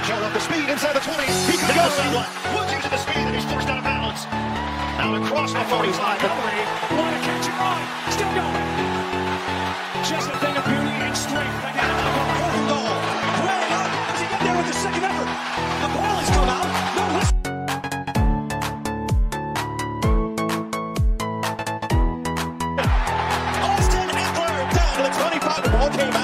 showing off the speed inside the 20. He could go. Woods using the speed and he's forced out of bounds. Out across the 45. What a catch and run. Still going. Just a thing of beauty and strength. Again, fourth goal. Way up. Does he get there with the second effort? The ball has come out. No whistle. Austin Ekeler down to the 25. The ball came out.